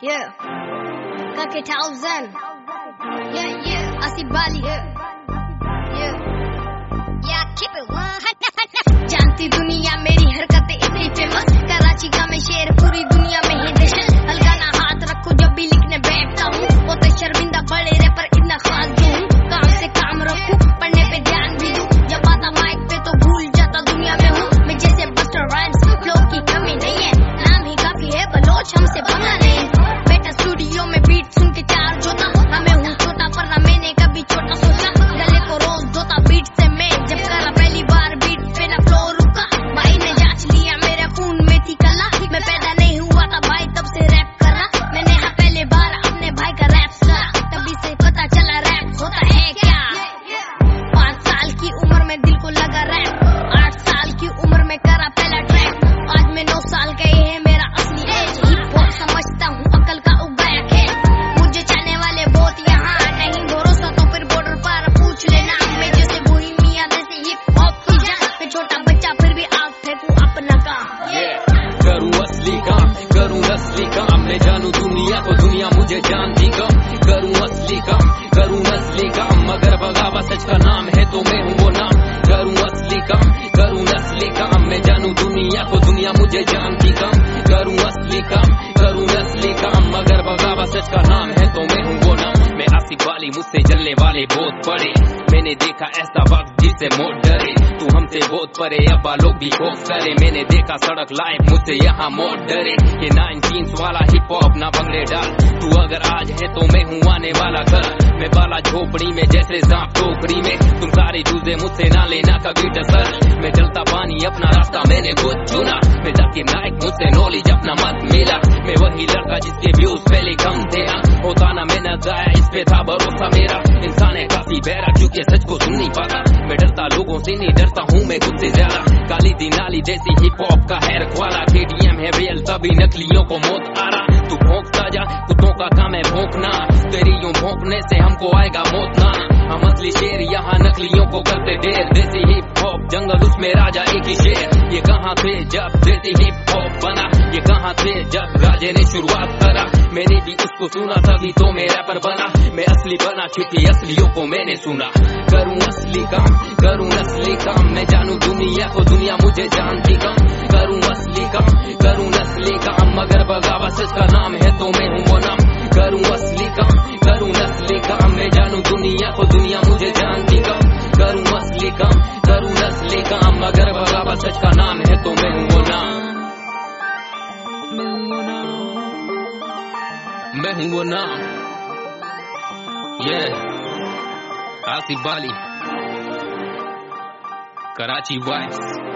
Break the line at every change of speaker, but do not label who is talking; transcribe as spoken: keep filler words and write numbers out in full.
Yeah, Kake thousand. Yeah, yeah, Asif Bali. Yeah, yeah, yeah. Keep it one. जानती दुनिया मेरी हरकतें इतनी फेमस, कराची का मैं शेर पूरी दुनिया में है दहशत। हल्का ना हाथ रखो जब भी लिखने बैठता हूँ, वो तो शर्मिंदा बड़े रैपर इतना खास क्यों हूँ। काम से काम रखूं, पढ़ने पे ध्यान भी दूं, जब आता माइक पे तो भूल जाता दुनिया में हूँ मैं जैसे बस्टर राइम्स। फ्लो की कमी नहीं है, नाम ही काफी है, बलोच हमसे बंगा नहीं। बेटा स्टूडियो में बीट सुन के चार जोता, हमें हूँ छोटा पर ना मैंने कभी छोटा सोचा। गले को रोज धोता बीट से मैं, जब करा पहली बार बीट पे ना फ्लो रुका। भाई ने जांच लिया मेरे खून में थी कला, मैं पैदा नहीं हुआ था भाई तब से रैप कर रहा। मैंने हाँ पहले बार अपने भाई का रैप सुना, तभी से पता चला रैप होता है क्या। पाँच साल की उम्र में दिल को लगा रैप, आठ साल की उम्र में करा पहला ट्रैक। आज मैं नौ साल का ही है मेरा असली एज, हिप हॉप समझता हूँ अकल का उगाया खेल। मुझे चाहने वाले बहुत यहाँ, नहीं भरोसा तो फिर बॉर्डर पार पूछ लेना। मैं जैसे वही मियाँ जैसे हिप हॉप की जान, मैं छोटा बच्चा फिर भी आग फेंकूं अपना काम।
करूँ असली काम, करूँ असली काम, मैं जानू दुनिया को दुनिया मुझे जानती कम। करूँ असली काम, करूँ असली काम, मगर बगावत सच का नाम है तो मैं हूँ वो नाम। करूँ असली काम, करूँ असली काम, मैं जानू दुनिया को दुनिया मुझे जानती कम। करूँ असली काम, करूँ असली काम, मगर बगावत सच का नाम है तो मैं हूँ वो नाम। मैं आसिफ वाली, मुझसे जलने वाले बहुत पड़े, मैंने देखा ऐसा वक्त जिससे मोड़ डरे। तू हमसे बहुत परे, अब लोग भी खौफ करे, मैंने देखा सड़क लाइफ मुझसे यहाँ मोड़ डरे। ये नाइनटीन वाला हिप हॉप ना भंगड़े डाल, तू अगर आज है तो मैं हूँ आने वाला कल। मैं बाला झोपड़ी में जैसे सांप टोकरी में, तुम सारे जूझे मुझसे ना लेना कभी डसर। मैं चलता पानी अपना रास्ता मैंने खुद चुना, मैं जाकिर नाइक मुझसे नॉलेज अपना मत मिला। मैं वही लड़का जिसके व्यूज पहले कम थे, होता ना मैंने गाया इस पे था भरोसा मेरा। इंसान है काफी बहरा क्योंकि सच को सुन नहीं पाता, मैं डरता लोगों से नहीं डरता हूँ मैं खुद से ज्यादा। काली दी नाली जैसी हिप हॉप का हैर ख्वाला, केटीएम है रियल तभी नकलियों को मौत आ रहा। तू भौंकता जा, कुत्तों का काम है भौंकना, तेरी यूं भौंकने से हमको आएगा मौत ना। हम असली शेर यहाँ नकलियों को करते देर, देसी हिप हॉप जंगल उसमें राजा एक ही शेर। ये कहाँ थे जब देसी हिप हॉप बना, ये कहाँ थे जब राजे ने शुरुआत करा। मैंने भी उसको सुना तभी तो मैं रैपर बना, मैं असली बना क्योंकि असलियों को मैंने सुना। करूँ असली काम, करूँ असली काम, मैं जानू दुनिया को दुनिया मुझे जानती कम। करूँ असली काम, करूँ असली काम, मगर बगावत सच का नाम है तो मैं हूँ वो नाम। करूँ असली काम, करूँ असली काम, मैं जानू दुनिया को दुनिया मुझे जानती कम। करूँ असली काम, करूँ असली काम, मगर बगावत सच का नाम है तो मैं हूँ वो नाम। मैं हूँ वो नाम, मैं हूँ वो नाम। Yeah, Asif Bali, Karachi vibes.